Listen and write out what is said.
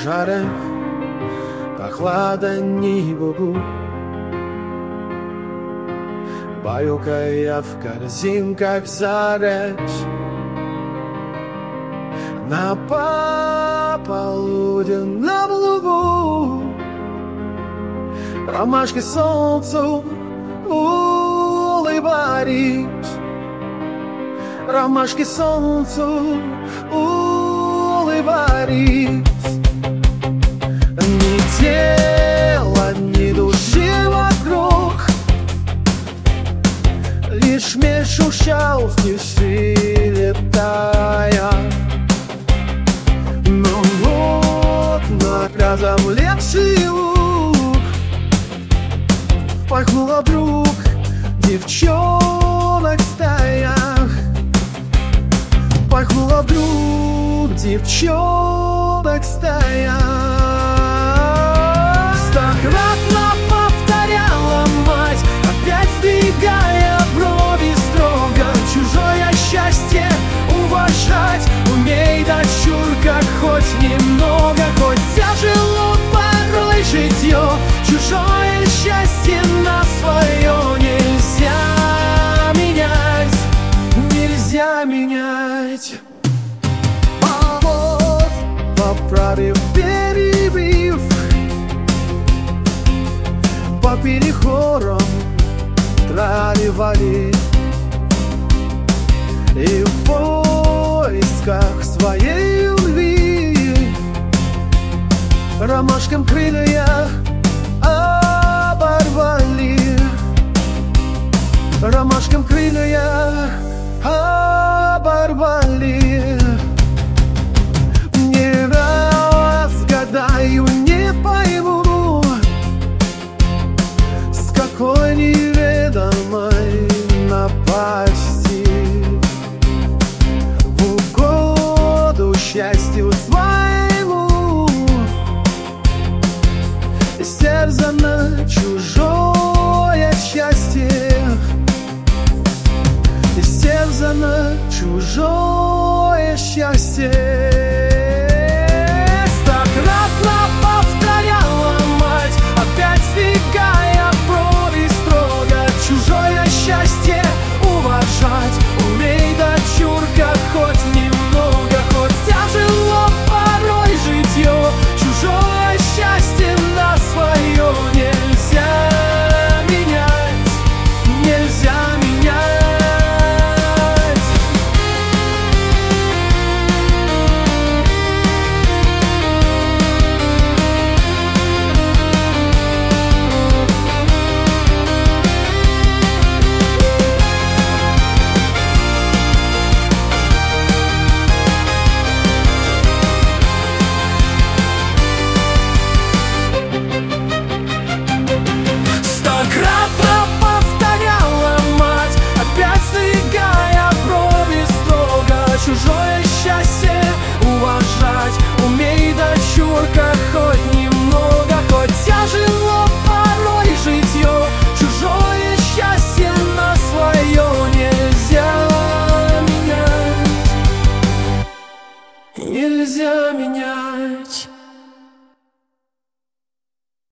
żarem, похладани Богу. Баюка я в корзинках заречь, на пополуденном лугу ромашки солнцу улыбались, ромашки солнцу улыбались. Ни тела, ни души вокруг, лишь меч шуршал в тиши, летая. Но вот на разомлевший луг пахнула вдруг девчонок в стаях, пахнула вдруг девчонок в стаях. Стократно повторяла мать, опять сдвигая брови строго: чужое счастье уважать умей, дочурка, хоть немного, хоть тяжело порой житье. Чужое счастье на свое нельзя менять, нельзя менять. А вот, поправив перебив, попили хором, травивали, и в поисках своей любви ромашкам крылья оборвали, ромашкам крылья оборвали. Не разгадаю, не пойму, с какой неведомой напасти в угоду счастью своему истерзано чужое счастье, истерзано чужое счастье.